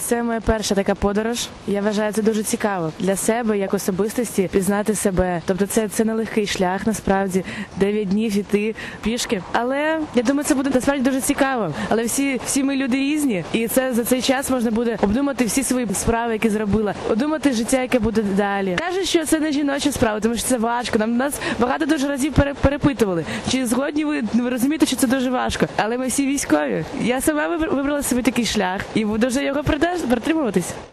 Це моя перша така подорож. Я вважаю, це дуже цікаво для себе, як особистості, пізнати себе. Тобто це нелегкий шлях, насправді, 9 днів іти пішки. Але я думаю, це буде насправді дуже цікаво. Але всі ми люди різні, і за цей час можна буде обдумати всі свої справи, які зробила, обдумати життя, яке буде далі. Кажуть, що це не жіноча справа, тому що це важко. Нас багато дуже разів перепитували, чи згодні ви розумієте, що це дуже важко. Але ми всі військові. Я сама вибрала собі такий шлях і буду вже його притримуватись.